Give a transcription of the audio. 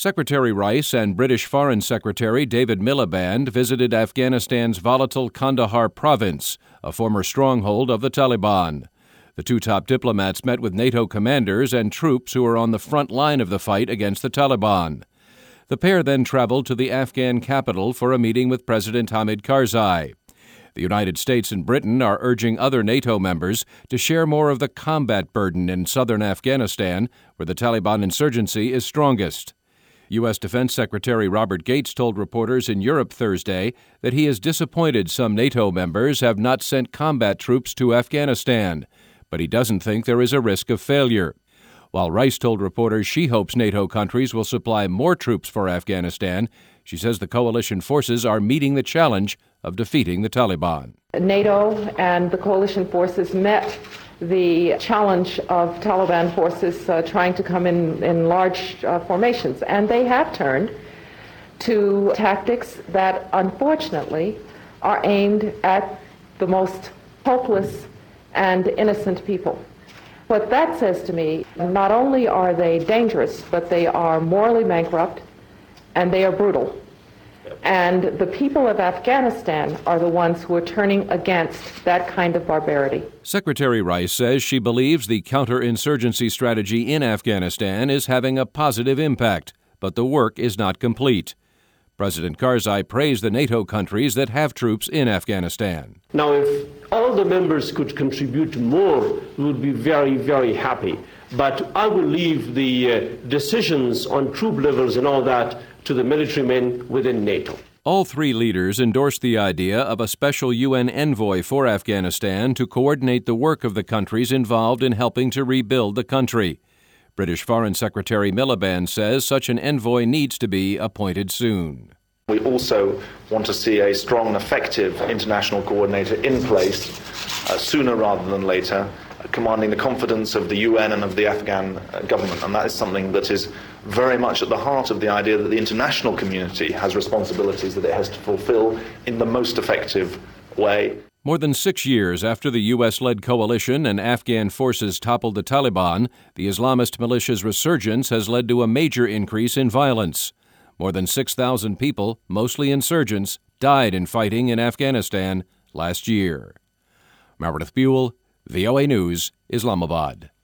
Secretary Rice and British Foreign Secretary David Miliband visited Afghanistan's volatile Kandahar province, a former stronghold of the Taliban. The two top diplomats met with NATO commanders and troops who are on the front line of the fight against the Taliban. The pair then traveled to the Afghan capital for a meeting with President Hamid Karzai. The United States and Britain are urging other NATO members to share more of the combat burden in southern Afghanistan, where the Taliban insurgency is strongest. U.S. Defense Secretary Robert Gates told reporters in Europe Thursday that he is disappointed some NATO members have not sent combat troops to Afghanistan, but he doesn't think there is a risk of failure. While Rice told reporters she hopes NATO countries will supply more troops for Afghanistan, she says the coalition forces are meeting the challenge of defeating the Taliban. NATO and the coalition forces met the challenge of Taliban forces trying to come in large formations, and they have turned to tactics that unfortunately are aimed at the most hopeless and innocent people. What that says to me, not only are they dangerous, but they are morally bankrupt and they are brutal. And the people of Afghanistan are the ones who are turning against that kind of barbarity. Secretary Rice says she believes the counterinsurgency strategy in Afghanistan is having a positive impact, but the work is not complete. President Karzai praised the NATO countries that have troops in Afghanistan. Now, if all the members could contribute more, we would be very, very happy. But I will leave the decisions on troop levels and all that to the military men within NATO. All three leaders endorsed the idea of a special UN envoy for Afghanistan to coordinate the work of the countries involved in helping to rebuild the country. British Foreign Secretary Miliband says such an envoy needs to be appointed soon. We also want to see a strong and effective international coordinator in place sooner rather than later, commanding the confidence of the UN and of the Afghan government. And that is something that is very much at the heart of the idea that the international community has responsibilities that it has to fulfill in the most effective way. More than 6 years after the U.S.-led coalition and Afghan forces toppled the Taliban, the Islamist militia's resurgence has led to a major increase in violence. More than 6,000 people, mostly insurgents, died in fighting in Afghanistan last year. Meredith Buell, VOA News, Islamabad.